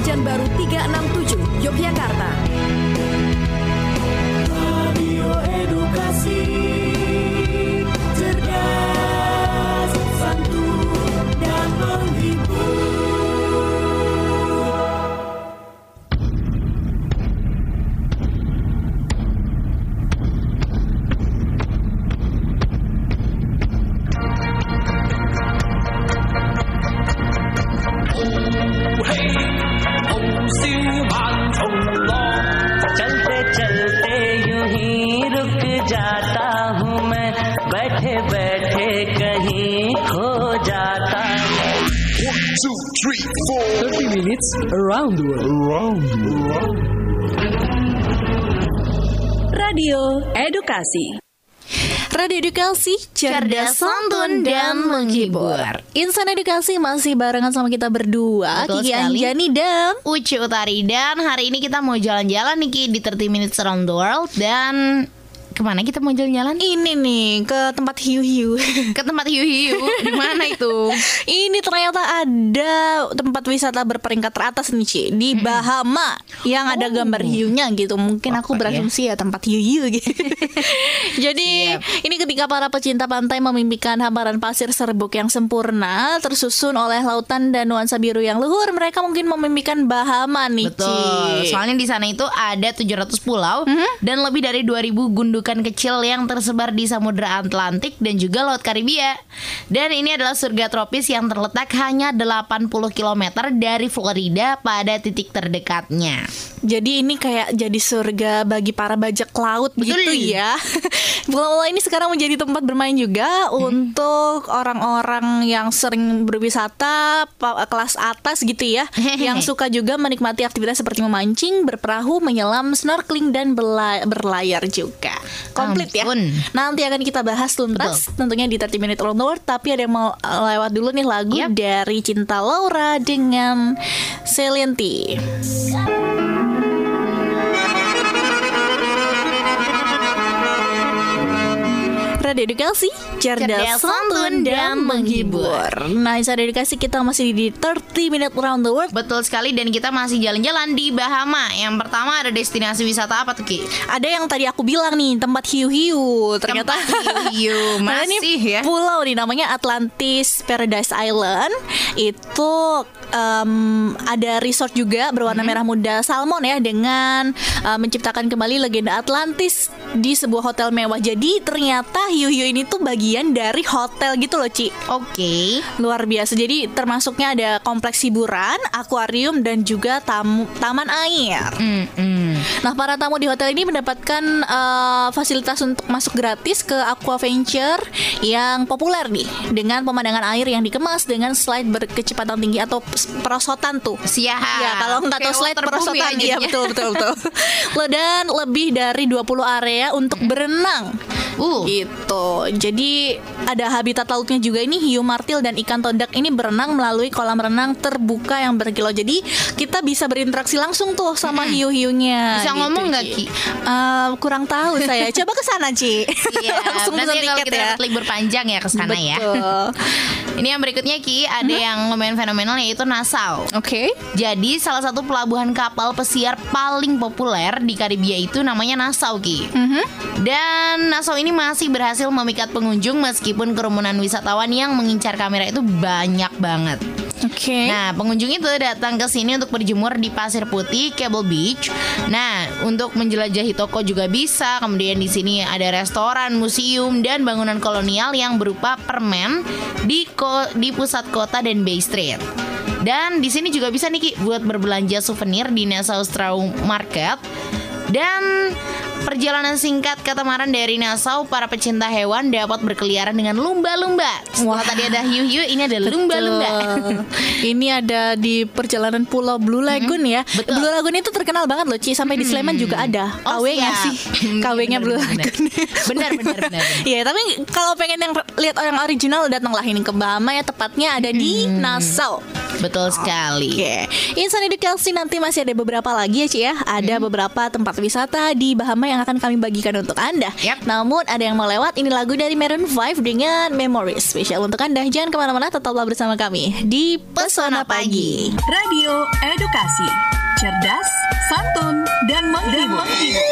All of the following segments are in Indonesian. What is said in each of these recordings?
Pekanbaru 367, Yogyakarta. Radio Edukasi, cerdas, santun, dan menghibur. चलते चलते यूं ही रुक जाता हूँ मैं, बैठे बैठे कहीं खो जाता हूँ. 1, 2, 3, 4 30 minutes around the world. Radio Edukasi. Radio Edukasi, cerdas, santun, dan menghibur. Insan Edukasi masih barengan sama kita berdua, Betul Kiki sekali. Anjani dan Uci Utari. Dan hari ini kita mau jalan-jalan nih Ki, di 30 Minutes Around the World. Dan kemana kita mau jalan-jalan? ini nih ke tempat hiu-hiu. Ke tempat hiu-hiu. Di mana itu? Ini ternyata ada tempat wisata berperingkat teratas nih Ci, di Bahama yang ada gambar hiunya gitu. Mungkin aku berasumsi ya tempat hiu-hiu gitu. Jadi ini ketika para pecinta pantai memimpikan hamparan pasir serbuk yang sempurna, tersusun oleh lautan dan nuansa biru yang luhur, mereka mungkin memimpikan Bahama nih Ci. Betul. Soalnya di sana itu ada 700 pulau dan lebih dari 2000 gundukan kecil yang tersebar di Samudra Atlantik dan juga Laut Karibia. Dan ini adalah surga tropis yang terletak hanya 80 km dari Florida pada titik terdekatnya. Jadi ini kayak jadi surga bagi para bajak laut begitu ya. Pulau-pulau ini sekarang menjadi tempat bermain juga untuk orang-orang yang sering berwisata kelas atas gitu ya, yang suka juga menikmati aktivitas seperti memancing, berperahu, menyelam, snorkeling, dan berlayar juga. Komplit ya. Nanti akan kita bahas tuntas tentunya di 30 Minute Around the World. Tapi ada yang mau lewat dulu nih lagu dari Cinta Laura dengan Selenti. Radio Edukasi, cerdas, santun, dan menghibur. Nah, Insan Edukasi kita masih di 30 Minute Around the World. Betul sekali, dan kita masih jalan-jalan di Bahama. Yang pertama ada destinasi wisata apa tuh Ki? Ada yang tadi aku bilang nih, tempat hiu-hiu. Ternyata hiu-hiu nah, masih ini ya. pulau nih namanya Atlantis Paradise Island. Itu ada resort juga berwarna merah muda salmon ya, dengan menciptakan kembali legenda Atlantis di sebuah hotel mewah. Jadi ternyata hiu-hiu ini tuh bagian dari hotel gitu loh Ci. Oke. Luar biasa. Jadi termasuknya ada kompleks hiburan, akuarium, dan juga taman air. Nah, para tamu di hotel ini mendapatkan fasilitas untuk masuk gratis ke Aquaventure yang populer nih, dengan pemandangan air yang dikemas dengan slide berkecepatan tinggi atau perosotan tuh. Siap. Ya, kalau nggak tahu slide perosotan ya, betul. Dan lebih dari 20 area untuk berenang. Gitu. Jadi ada habitat lautnya juga ini, hiu martil dan ikan todak ini berenang melalui kolam renang terbuka yang berkilau. Jadi kita bisa berinteraksi langsung tuh sama hiu-hiunya. Bisa gitu, ngomong nggak Ci? Ki? Kurang tahu saya. Coba ke sana Ci. Iya. Langsung Nanti pesan kalau tiket kita ya. dapat libur panjang ya ke sana ya. Ini yang berikutnya Ki, ada yang lumayan fenomenal yaitu Nassau. Oke. Jadi salah satu pelabuhan kapal pesiar paling populer di Karibia itu namanya Nassau Ki. Dan Nassau ini masih berhasil memikat pengunjung meskipun kerumunan wisatawan yang mengincar kamera itu banyak banget. Oke. Nah, pengunjung itu datang ke sini untuk berjemur di pasir putih Cable Beach. Nah, untuk menjelajahi toko juga bisa. Kemudian di sini ada restoran, museum, dan bangunan kolonial yang berupa permen di pusat kota dan Bay Street. Dan di sini juga bisa nih Ki buat berbelanja souvenir di Nassau Straw Market. Dan perjalanan singkat katamaran dari Nassau, para pecinta hewan dapat berkeliaran dengan lumba-lumba. Setelah tadi ada hiu-hiu, ini ada lumba-lumba. Ini ada di perjalanan Pulau Blue Lagoon ya. Betul. Blue Lagoon itu terkenal banget loh Ci, sampai di Sleman juga ada. KW nggak sih? KW-nya Blue Lagoon. Benar. Iya, tapi kalau pengen yang lihat orang original, datanglah ini ke Bahama ya, tepatnya ada di Nassau. Betul sekali. Oke. Insan Edukasi nanti masih ada beberapa lagi ya Ci ya. Ada beberapa tempat wisata di Bahama yang akan kami bagikan untuk Anda. Yap. Namun ada yang mau lewat, ini lagu dari Maroon 5 dengan Memories, spesial untuk Anda. Jangan kemana-mana, tetaplah bersama kami di Pesona Pagi. Radio Edukasi, cerdas, santun, dan menghibur.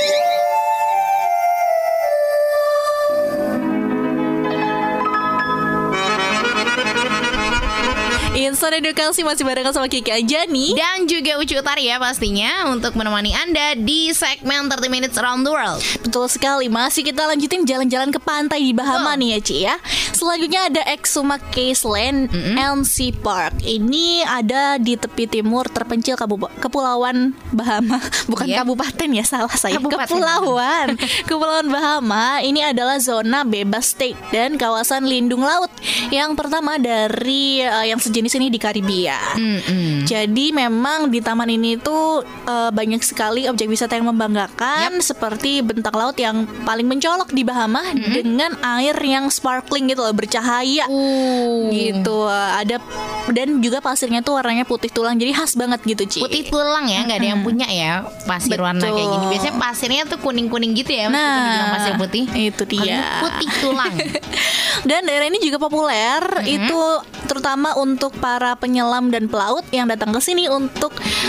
Insan Edukasi masih barengan sama Kiki Anjani Dan juga Uci Utari ya pastinya, untuk menemani Anda di segmen 30 Minutes Around the World. Betul sekali, masih kita lanjutin jalan-jalan ke pantai di Bahama nih ya Ci ya. Selanjutnya ada Exuma Case Land and Sea Park. Ini ada di tepi timur terpencil Kepulauan Bahama. Bukan kabupaten ya, salah saya. Kabupaten. Kepulauan Bahama. Ini adalah zona bebas state dan kawasan lindung laut yang pertama dari yang sejenis ini di Karibia. Jadi memang di taman ini tuh banyak sekali objek wisata yang membanggakan, seperti bentang laut yang paling mencolok di Bahama dengan air yang sparkling gitu loh, bercahaya gitu. Ada dan juga pasirnya tuh warnanya putih tulang, jadi khas banget gitu Ci. Putih tulang ya, nggak ada yang punya ya pasir warna kayak gini. Biasanya pasirnya tuh kuning-kuning gitu ya, meskipun dibilang pasir putih. Itu dia. Putih tulang. Dan daerah ini juga populer itu terutama untuk para penyelam dan pelaut yang datang ke sini untuk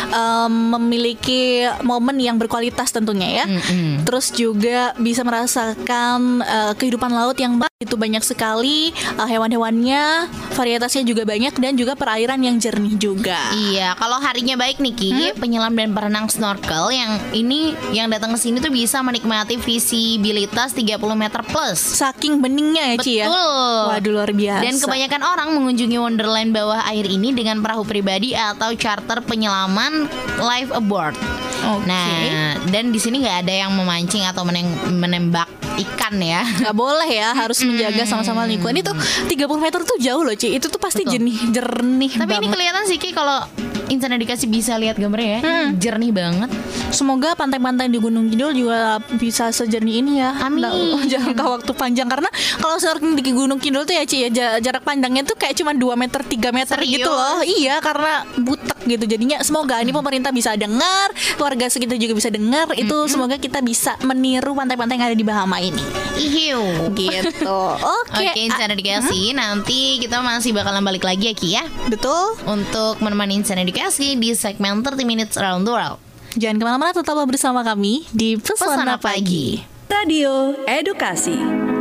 memiliki momen yang berkualitas tentunya ya. Terus juga bisa merasakan kehidupan laut yang itu banyak sekali, hewan-hewannya, varietasnya juga banyak, dan juga perairan yang jernih juga. Iya, kalau harinya baik nih Ki, penyelam dan berenang snorkel yang datang ke sini tuh bisa menikmati visibilitas 30 meter plus. Saking beningnya ya Ci ya. Waduh, luar biasa. Dan kebanyakan orang mengunjungi Wonderland bawah air ini dengan perahu pribadi atau charter penyelaman live aboard. Nah, dan di sini nggak ada yang memancing atau menembak ikan ya. Nggak boleh ya, harus menjaga sama-sama lingkungan. Itu 30 meter tuh jauh loh Ci. Itu tuh pasti jernih Tapi banget. ini kelihatan sih Ki, kalau Insan Edukasi bisa lihat gambarnya ya, jernih banget. Semoga pantai-pantai di Gunung Kidul juga bisa sejernih ini ya. Amin. Jangka waktu panjang, karena kalau snorkeling di Gunung Kidul tuh ya Ci ya, jarak pandangnya tuh kayak cuma 2 meter 3 meter gitu loh. Iya, karena butek gitu. Jadinya semoga ini pemerintah bisa dengar, warga sekitar juga bisa dengar. Itu semoga kita bisa meniru pantai-pantai yang ada di Bahama ini. Ihiu. Gitu. Oke. Oke, Insan Edukasi, nanti kita masih bakalan balik lagi ya Ki ya, Betul. untuk menemani Insan Edukasi di segmen 30 Minutes Around the World. Jangan kemana-mana, tetaplah bersama kami di Pesona Pagi. Radio Edukasi.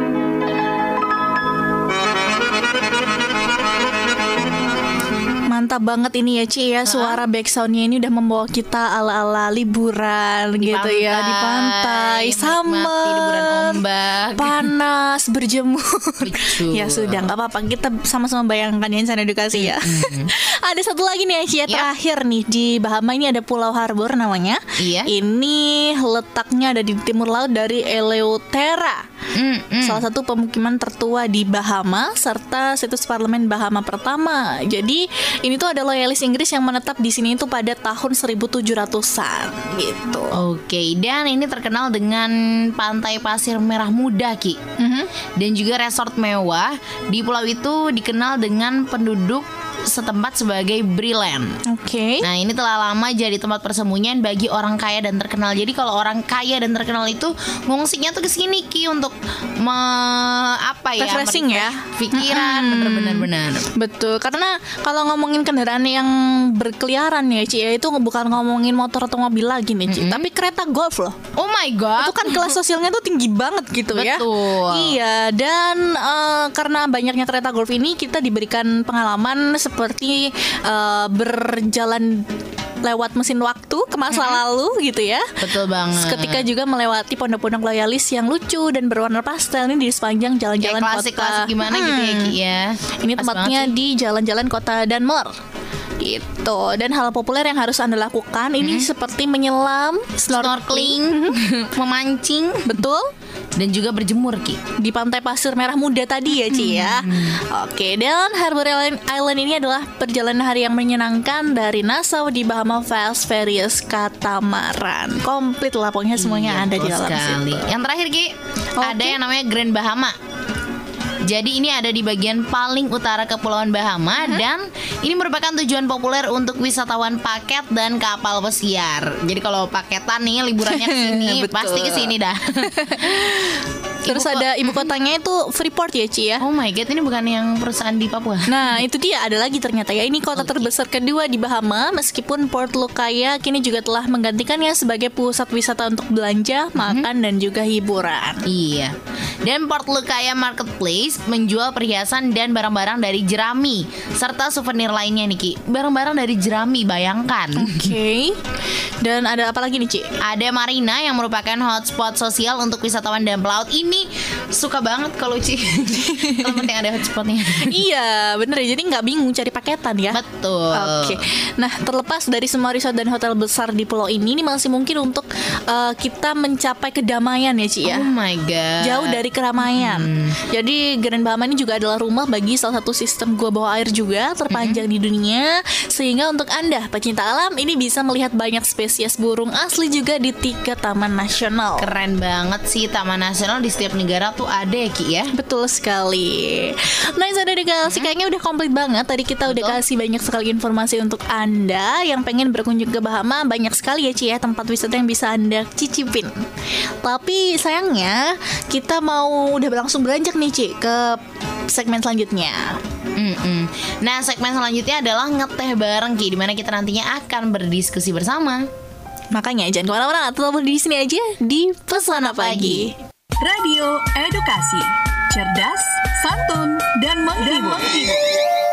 Mantap banget ini ya Ci ya, suara backsoundnya ini udah membawa kita ala-ala liburan Di gitu ya, di pantai, menikmati liburan ombak, panas, berjemur. Betul. Ya sudah, nggak apa-apa, kita sama-sama bayangkan ya Insan Edukasi ya. Ada satu lagi nih ya Ci ya, terakhir nih di Bahama ini ada Pulau Harbour namanya. Iya. Ini letaknya ada di timur laut dari Eleuthera, salah satu pemukiman tertua di Bahama serta situs parlemen Bahama pertama. Jadi ini tuh ada loyalis Inggris yang menetap di sini itu pada tahun 1700-an gitu. Oke, dan ini terkenal dengan pantai pasir merah muda Ki. Dan juga resort mewah. Di pulau itu dikenal dengan penduduk setempat sebagai Brilliant. Oke. Nah, ini telah lama jadi tempat persembunyian bagi orang kaya dan terkenal. Jadi kalau orang kaya dan terkenal itu ngungsinya tuh ke sini Ki untuk refreshing ya, pikiran, bener-bener. Betul, karena kalau ngomongin kendaraan yang berkeliaran ya Ci ya, itu bukan ngomongin motor atau mobil lagi nih Ci, tapi kereta golf loh. Oh my god. Itu kan kelas sosialnya tuh tinggi banget gitu ya. Betul. Iya, dan karena banyaknya kereta golf ini kita diberikan pengalaman seperti berjalan lewat mesin waktu ke masa lalu gitu ya. Betul banget. Ketika juga melewati pondok-pondok loyalis yang lucu dan berwarna pastel ini di sepanjang jalan-jalan klasik kota. gimana gitu ya Ki ya. Ini Pas tempatnya banget sih. di jalan-jalan kota Danmore gitu. Dan hal populer yang harus Anda lakukan ini seperti menyelam, snorkeling, memancing, betul, dan juga berjemur Ki. di pantai pasir merah muda tadi ya Ci ya. Oke, dan Harbour Island ini adalah perjalanan hari yang menyenangkan dari Nassau di Bahama Fast Ferries Katamaran. Komplit lah pokoknya semuanya ada di Iya, dalam sekali. situ. Yang terakhir Ki, ada yang namanya Grand Bahama. Jadi ini ada di bagian paling utara Kepulauan Bahama dan ini merupakan tujuan populer untuk wisatawan paket dan kapal pesiar. Jadi kalau paketan nih liburannya ke sini Betul. pasti ke sini dah. Terus ada ibu kotanya itu Freeport ya Ci ya. Oh my god, ini bukan yang perusahaan di Papua. Nah itu dia, ada lagi ternyata ya. Ini kota terbesar kedua di Bahama. Meskipun Port Lukaya kini juga telah menggantikannya sebagai pusat wisata untuk belanja, makan dan juga hiburan. Iya. Dan Port Lukaya Marketplace menjual perhiasan dan barang-barang dari jerami serta souvenir lainnya nih Ki. Barang-barang dari jerami, bayangkan. Oke. Dan ada apa lagi nih Ci? Ada Marina yang merupakan hotspot sosial untuk wisatawan dan pelaut. Ini suka banget kalau Ci. Kalau penting ada hotspotnya. Iya bener ya, jadi nggak bingung cari paketan ya. Betul. Oke. Nah terlepas dari semua resort dan hotel besar di pulau ini masih mungkin untuk kita mencapai kedamaian ya Ci ya. Oh my god. Jauh dari keramaian. Jadi Grand Bahama ini juga adalah rumah bagi salah satu sistem gua bawah air juga terpanjang di dunia. Sehingga untuk Anda pecinta alam ini bisa melihat banyak spesies burung asli juga di 3 taman nasional. Keren banget sih, taman nasional di setiap negara tuh ada ya Ki ya. Betul sekali. Nah Saudara Galaksi kayaknya udah komplit banget. Tadi kita udah kasih banyak sekali informasi untuk Anda yang pengen berkunjung ke Bahama. Banyak sekali ya Ci ya tempat wisata yang bisa Anda cicipin. Tapi sayangnya kita mau udah langsung beranjak nih Ci ke segmen selanjutnya. Nah segmen selanjutnya adalah ngeteh bareng Ki, dimana kita nantinya akan berdiskusi bersama. Makanya jangan kemana-mana, tetap di sini aja di Pesona Pagi. Radio Edukasi, cerdas, santun, dan menghibur.